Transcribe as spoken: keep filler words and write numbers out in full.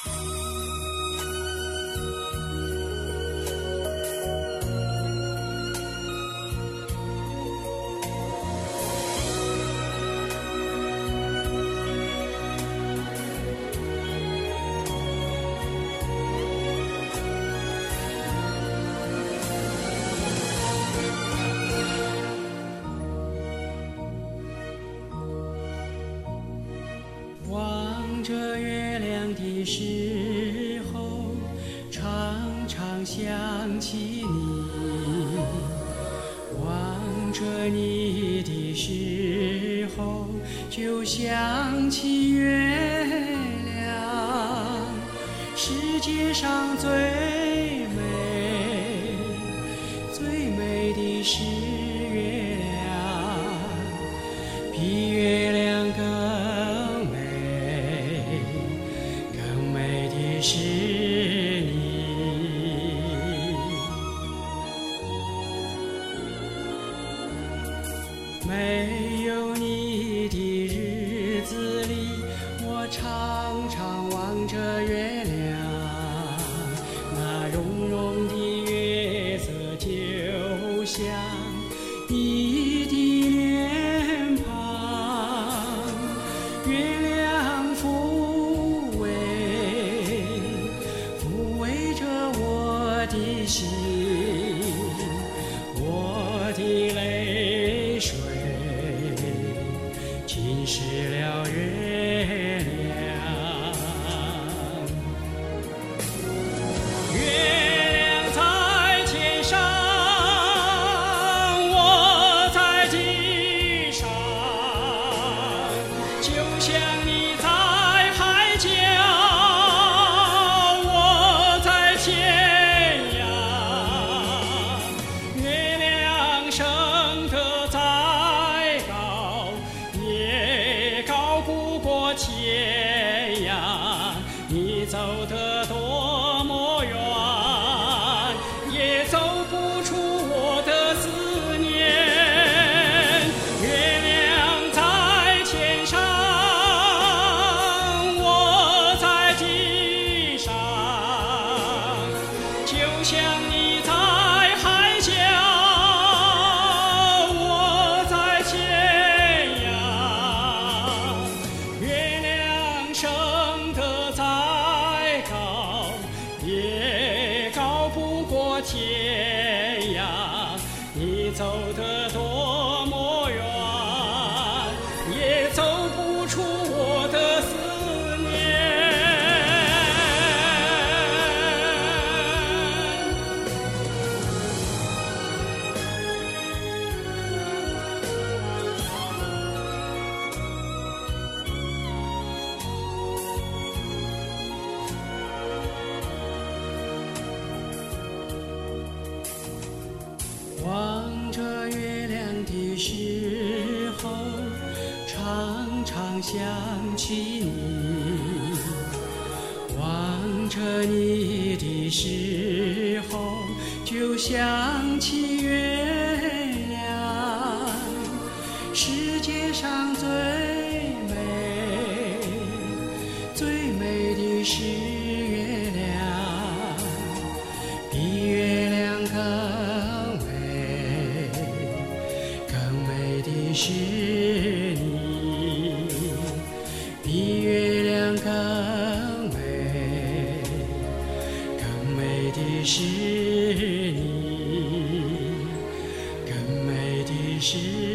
望着月亮的时候，常常想起你；望着你的时候，就想起月亮。世界上最美、最美的是月亮，比月亮更美。更美的是你，没有你的日子里，我常常望着月亮，那融融的月色就像你的脸庞，月亮抚慰抚慰着我的心，我的泪水浸湿了月亮。月亮在天上，我在地上，就像你在海角，我在天涯。月亮升得再高，也高不过天涯。你走得多么远，也走不出我的思念。月亮在天上，我在地上，就像你在海角，我在天涯。月亮升得再高，也高不过天涯。你走得多么远，也走不出我的思念。望着月亮的时候，常常想起你；望着你的时候，就想起月亮。世界上最美、最美的是月亮，比月亮更美。更美的是你，比月亮更美。更美的是你，更美的是